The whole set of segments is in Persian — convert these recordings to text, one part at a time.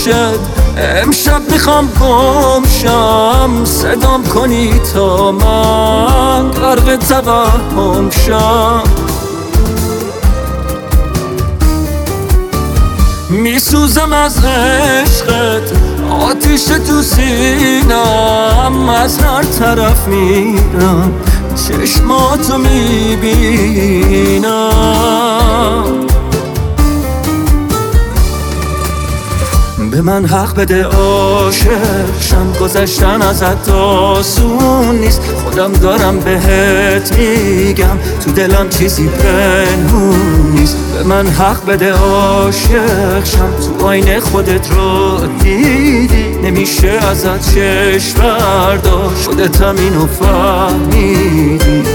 گوشت امشب میخوام گم شم، صدام کنی تا من غرق توهم شم. میسوزم از عشقت، آتیش تو سینم، از هر طرف میرم چشماتو میبینم. به من حق بده عاشق شم، گذشتن ازت آسون نیست، خودم دارم بهت میگم تو دلم چیزی پنهون نیست. به من حق بده عاشق شم، تو آینه خودت رو دیدی، نمیشه ازت چشم برداشت، خودتم اینو فهمیدی.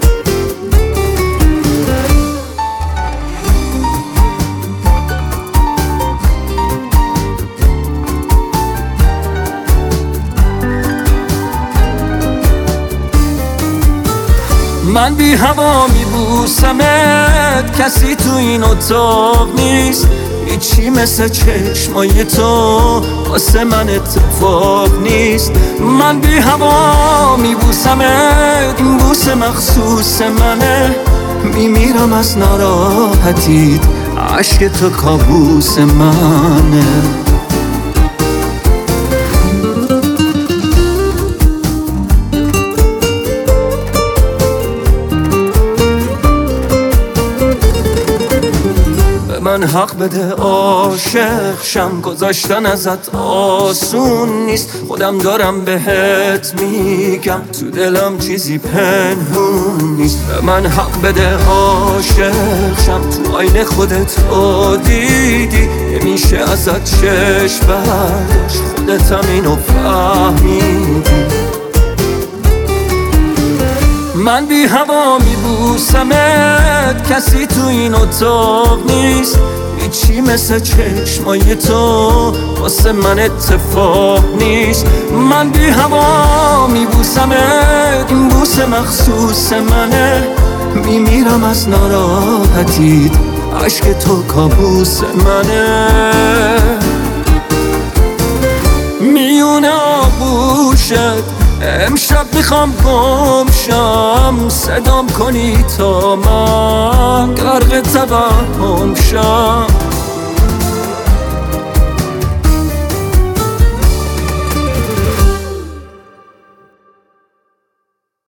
من بی هوا میبوسمت، کسی تو این اتاق نیست، هیچی مثل چشمای تو واسه من اتفاق نیست. من بی هوا میبوسمت، این بوسه مخصوص منه، میمیرم از ناراحتیت، عشق تو کابوس منه. من حق بده عاشق شم، گذاشتن ازت آسون نیست، خودم دارم بهت میگم تو دلم چیزی پنهون نیست. به من حق بده عاشق شم، تو آینه خودت رو دیدی، نمیشه ازت چشم برداشت، خودتم اینو فهمیدی. من بی هوا میبوسمت، کسی تو این اتاق نیست، هیچی مثل چشمای تو واسه من اتفاق نیست. من بی هوا میبوسمت، این بوسه مخصوص منه، میمیرم از ناراحتیت، عشق تو کابوس منه. میونه آغوشت امشب میخوام گم شم، صدام کنی تا من غرق توهم شم.